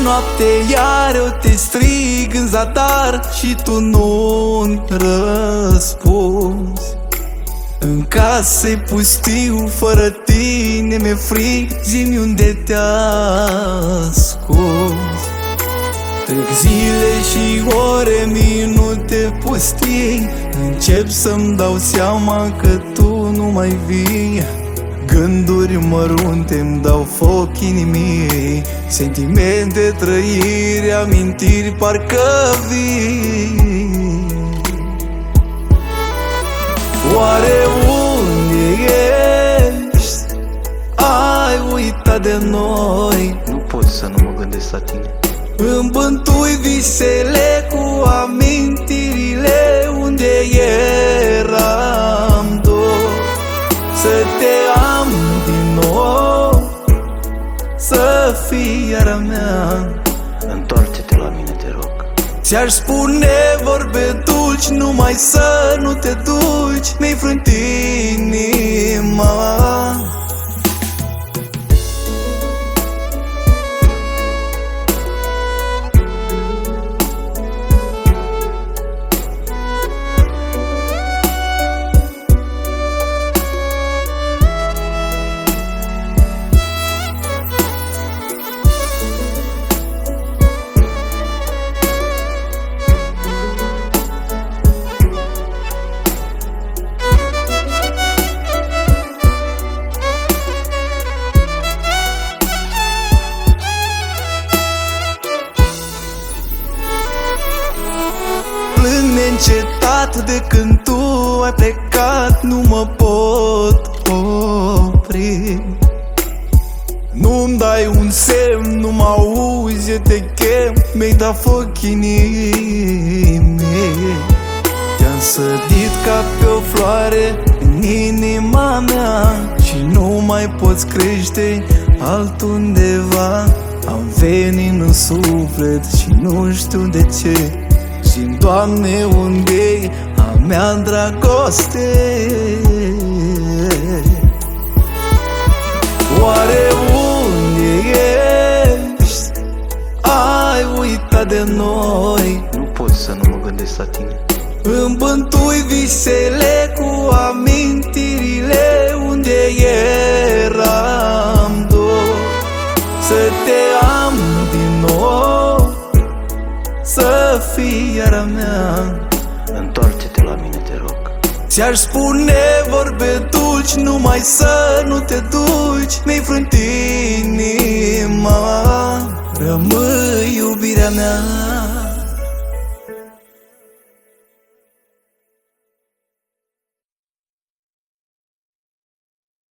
noapte iar eu te strig în zadar și tu nu-mi răspunzi. În casă-i pustiu, fără tine mi-e frig, zi-mi unde te-ai ascuns. Trec zile și ore, minute pustii, încep să-mi dau seama că tu nu mai vii. Gânduri mărunte îmi dau foc inimii, sentimente, trăiri, amintiri parcă vii. Oare unde ești? Ai uitat de noi? Nu pot să nu mă gândesc la tine. Îmi bântui visele cu amintirile unde eram dor. Să te am din nou, să fii iară mea. Întoarce-te la mine, te rog. Ți-aș spune vorbe dulci, numai să nu te duci, mi-ai frânt inima. Plâng neîncetat de când tu ai plecat, nu mă pot opri. Nu-mi dai un semn, nu mă auzi, eu te chem, mi-ai dat foc inimii. Te-am sădit ca pe o floare în inima mea și nu mai poți crește altundeva. Am venin în suflet și nu știu de ce. Și-mi, Doamne, unde-i a mea dragoste? Oare unde ești? Ai uitat de noi? Nu pot să nu mă gândesc la tine. Îmi bântui visele cu amintirile unde eram dor. Să te am din nou, să fii iară mea. Întoarce-te la mine, te rog. Ți-aș spune vorbe dulci, numai să nu te duci, mi-ai frânt inima. Rămâi iubirea mea.